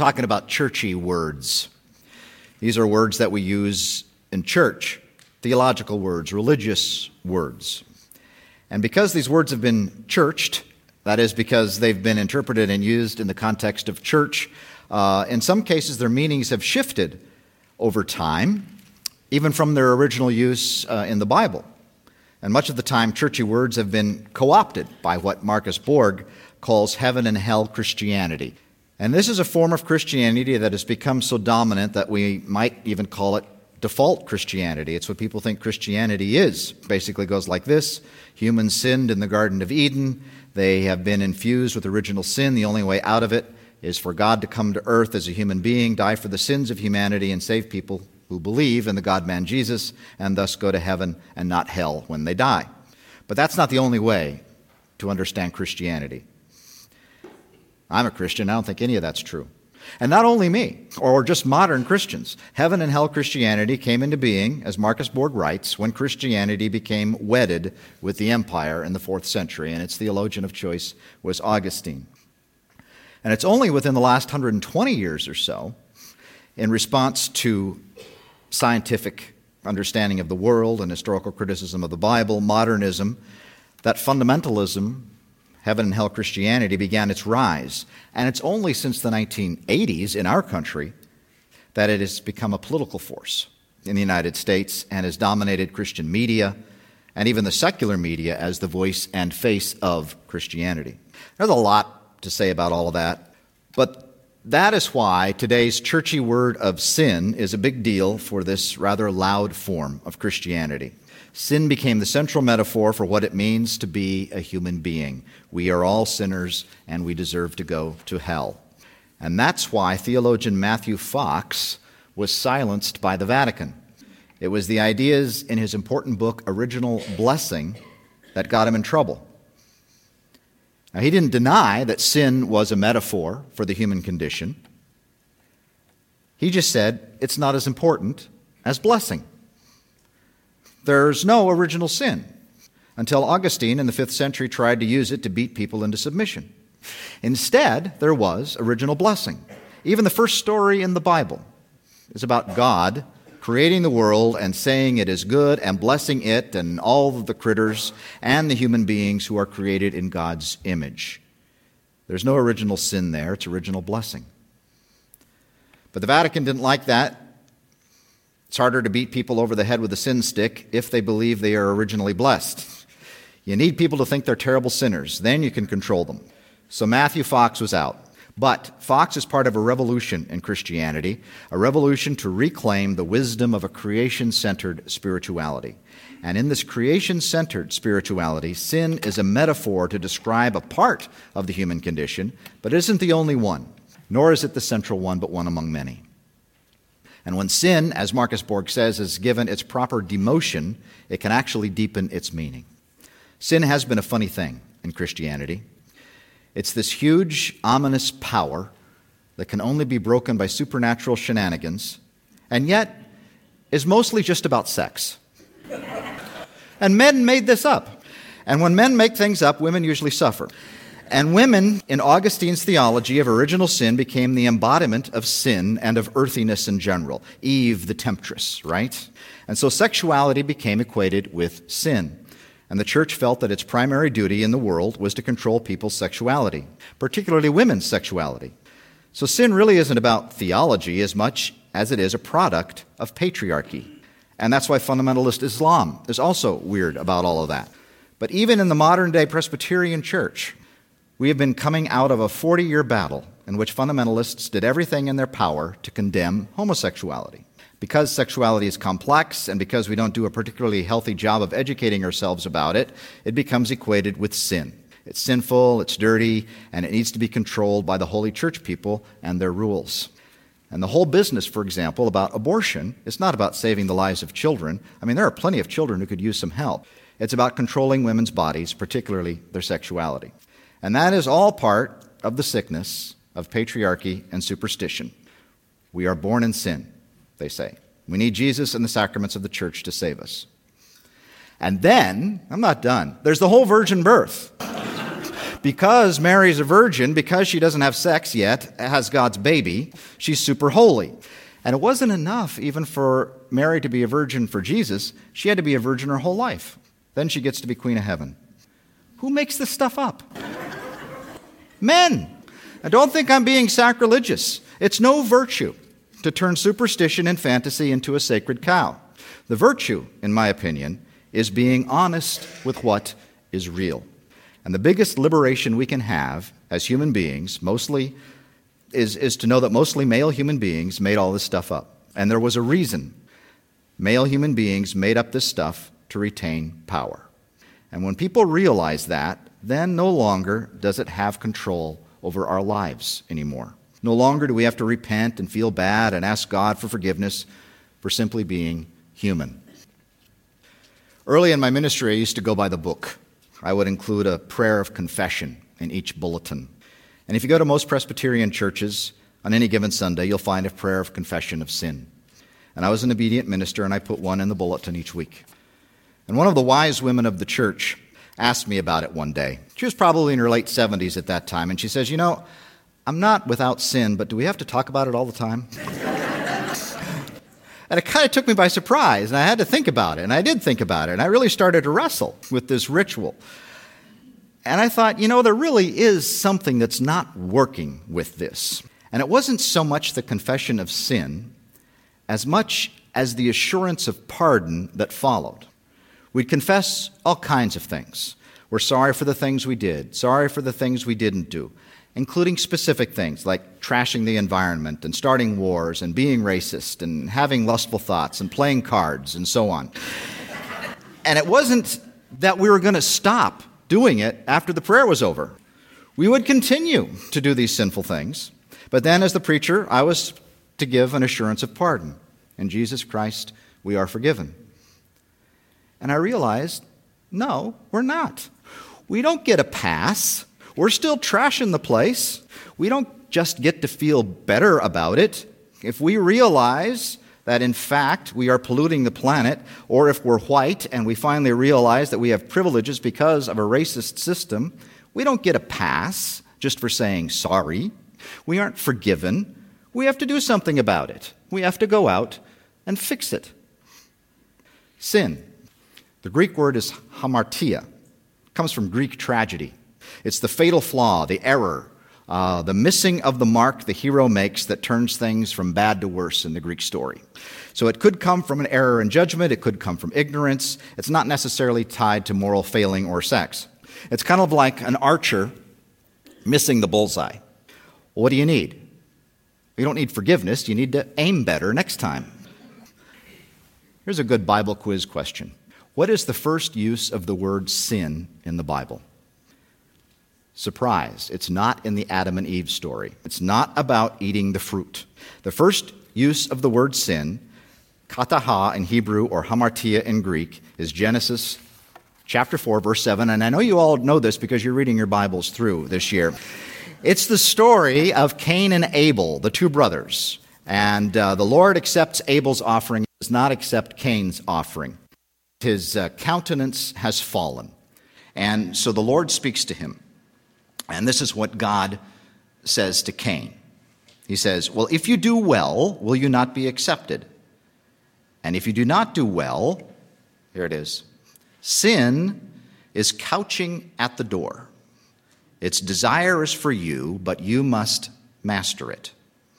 talking about churchy words. These are words that we use in church, theological words, religious words. And because these words have been churched, that is because they've been interpreted and used in the context of church, in some cases their meanings have shifted over time, even from their original use in the Bible. And much of the time, churchy words have been co-opted by what Marcus Borg calls heaven and hell Christianity. And this is a form of Christianity that has become so dominant that we might even call it default Christianity. It's what people think Christianity is. Basically goes like this: humans sinned in the Garden of Eden. They have been infused with original sin. The only way out of it is for God to come to earth as a human being, die for the sins of humanity, and save people who believe in the God-man Jesus, and thus go to heaven and not hell when they die. But that's not the only way to understand Christianity. I'm a Christian. I don't think any of that's true. And not only me, or just modern Christians. Heaven and hell Christianity came into being, as Marcus Borg writes, when Christianity became wedded with the empire in the 4th century, and its theologian of choice was Augustine. And it's only within the last 120 years or so, in response to scientific understanding of the world and historical criticism of the Bible, modernism, that fundamentalism, heaven and hell Christianity, began its rise. And it's only since the 1980s in our country that it has become a political force in the United States and has dominated Christian media and even the secular media as the voice and face of Christianity. There's a lot to say about all of that, but that is why today's churchy word of sin is a big deal for this rather loud form of Christianity. Sin became the central metaphor for what it means to be a human being. We are all sinners, and we deserve to go to hell. And that's why theologian Matthew Fox was silenced by the Vatican. It was the ideas in his important book, Original Blessing, that got him in trouble. Now, he didn't deny that sin was a metaphor for the human condition. He just said it's not as important as blessing. There's no original sin, until Augustine in the 5th century tried to use it to beat people into submission. Instead, there was original blessing. Even the first story in the Bible is about God creating the world and saying it is good and blessing it and all of the critters and the human beings who are created in God's image. There's no original sin there. It's original blessing. But the Vatican didn't like that. It's harder to beat people over the head with a sin stick if they believe they are originally blessed. You need people to think they're terrible sinners. Then you can control them. So Matthew Fox was out. But Fox is part of a revolution in Christianity, a revolution to reclaim the wisdom of a creation-centered spirituality. And in this creation-centered spirituality, sin is a metaphor to describe a part of the human condition, but it isn't the only one, nor is it the central one, but one among many. And when sin, as Marcus Borg says, is given its proper demotion, it can actually deepen its meaning. Sin has been a funny thing in Christianity. It's this huge, ominous power that can only be broken by supernatural shenanigans, and yet is mostly just about sex. And men made this up. And when men make things up, women usually suffer. And women, in Augustine's theology of original sin, became the embodiment of sin and of earthiness in general. Eve, the temptress, right? And so sexuality became equated with sin. And the church felt that its primary duty in the world was to control people's sexuality, particularly women's sexuality. So sin really isn't about theology as much as it is a product of patriarchy. And that's why fundamentalist Islam is also weird about all of that. But even in the modern-day Presbyterian church, we have been coming out of a 40-year battle in which fundamentalists did everything in their power to condemn homosexuality. Because sexuality is complex and because we don't do a particularly healthy job of educating ourselves about it, it becomes equated with sin. It's sinful, it's dirty, and it needs to be controlled by the holy church people and their rules. And the whole business, for example, about abortion is not about saving the lives of children. I mean, there are plenty of children who could use some help. It's about controlling women's bodies, particularly their sexuality. And that is all part of the sickness of patriarchy and superstition. We are born in sin, they say. We need Jesus and the sacraments of the church to save us. And then, I'm not done, there's the whole virgin birth. because Mary's a virgin, because she doesn't have sex yet, has God's baby, she's super holy. And it wasn't enough even for Mary to be a virgin for Jesus. She had to be a virgin her whole life. Then she gets to be Queen of Heaven. Who makes this stuff up? Men. I don't think I'm being sacrilegious. It's no virtue to turn superstition and fantasy into a sacred cow. The virtue, in my opinion, is being honest with what is real. And the biggest liberation we can have as human beings, mostly, is to know that mostly male human beings made all this stuff up. And there was a reason. Male human beings made up this stuff to retain power. And when people realize that, then no longer does it have control over our lives anymore. No longer do we have to repent and feel bad and ask God for forgiveness for simply being human. Early in my ministry, I used to go by the book. I would include a prayer of confession in each bulletin. And if you go to most Presbyterian churches, on any given Sunday, you'll find a prayer of confession of sin. And I was an obedient minister, and I put one in the bulletin each week. And one of the wise women of the church asked me about it one day. She was probably in her late 70s at that time, and she says, I'm not without sin, but do we have to talk about it all the time? And it kind of took me by surprise, and I had to think about it, and I did think about it, and I really started to wrestle with this ritual. And I thought, there really is something that's not working with this. And it wasn't so much the confession of sin as much as the assurance of pardon that followed. We'd confess all kinds of things. We're sorry for the things we did, sorry for the things we didn't do, including specific things like trashing the environment and starting wars and being racist and having lustful thoughts and playing cards and so on. And it wasn't that we were going to stop doing it after the prayer was over. We would continue to do these sinful things, but then as the preacher, I was to give an assurance of pardon. In Jesus Christ, we are forgiven. And I realized, no, we're not. We don't get a pass. We're still trashing the place. We don't just get to feel better about it. If we realize that in fact we are polluting the planet, or if we're white and we finally realize that we have privileges because of a racist system, we don't get a pass just for saying sorry. We aren't forgiven. We have to do something about it. We have to go out and fix it. Sin. The Greek word is hamartia. It comes from Greek tragedy. It's the fatal flaw, the error, the missing of the mark the hero makes that turns things from bad to worse in the Greek story. So it could come from an error in judgment. It could come from ignorance. It's not necessarily tied to moral failing or sex. It's kind of like an archer missing the bullseye. Well, what do you need? You don't need forgiveness. You need to aim better next time. Here's a good Bible quiz question. What is the first use of the word sin in the Bible? Surprise, it's not in the Adam and Eve story. It's not about eating the fruit. The first use of the word sin, kataha in Hebrew or hamartia in Greek, is Genesis chapter 4, verse 7. And I know you all know this because you're reading your Bibles through this year. It's the story of Cain and Abel, the two brothers. And the Lord accepts Abel's offering, does not accept Cain's offering. His countenance has fallen. And so the Lord speaks to him. And this is what God says to Cain. He says, well, if you do well, will you not be accepted? And if you do not do well, here it is, sin is couching at the door. Its desire is for you, but you must master it.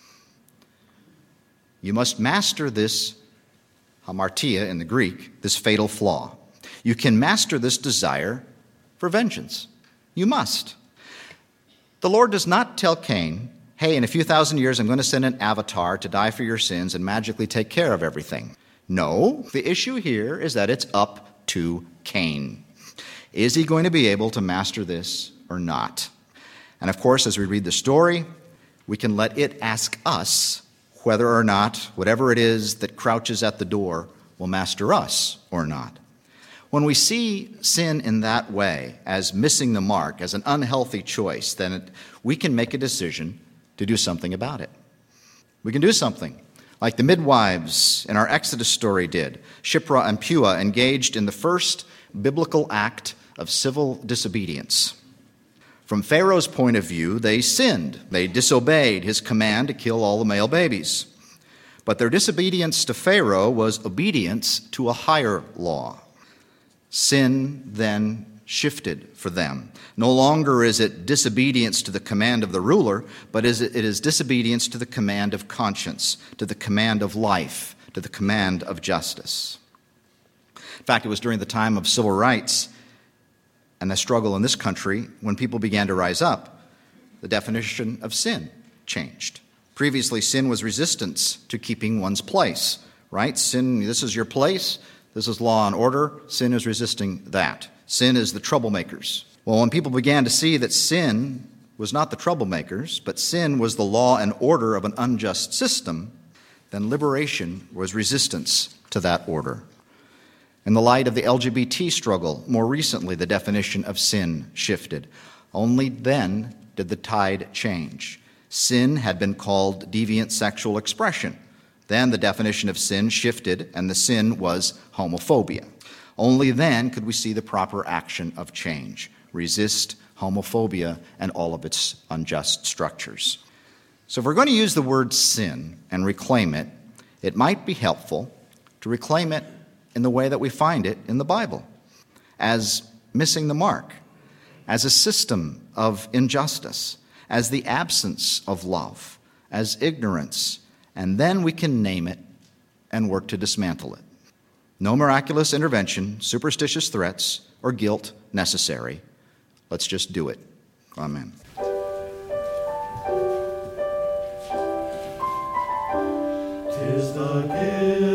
You must master this hamartia in the Greek, this fatal flaw. You can master this desire for vengeance. You must. The Lord does not tell Cain, hey, in a few thousand years I'm going to send an avatar to die for your sins and magically take care of everything. No, the issue here is that it's up to Cain. Is he going to be able to master this or not? And of course, as we read the story, we can let it ask us whether or not whatever it is that crouches at the door will master us or not. When we see sin in that way, as missing the mark, as an unhealthy choice, then we can make a decision to do something about it. We can do something, like the midwives in our Exodus story did. Shiphrah and Puah engaged in the first biblical act of civil disobedience. From Pharaoh's point of view, they sinned. They disobeyed his command to kill all the male babies. But their disobedience to Pharaoh was obedience to a higher law. Sin then shifted for them. No longer is it disobedience to the command of the ruler, but it is disobedience to the command of conscience, to the command of life, to the command of justice. In fact, it was during the time of civil rights and the struggle in this country when people began to rise up, the definition of sin changed. Previously, sin was resistance to keeping one's place, right? Sin, this is your place, this is law and order. Sin is resisting that. Sin is the troublemakers. Well, when people began to see that sin was not the troublemakers, but sin was the law and order of an unjust system, then liberation was resistance to that order. In the light of the LGBT struggle, more recently, the definition of sin shifted. Only then did the tide change. Sin had been called deviant sexual expression. Then the definition of sin shifted, and the sin was homophobia. Only then could we see the proper action of change. Resist homophobia and all of its unjust structures. So if we're going to use the word sin and reclaim it, it might be helpful to reclaim it in the way that we find it in the Bible, as missing the mark, as a system of injustice, as the absence of love, as ignorance, and then we can name it and work to dismantle it. No miraculous intervention, superstitious threats, or guilt necessary. Let's just do it. Amen. 'Tis the gift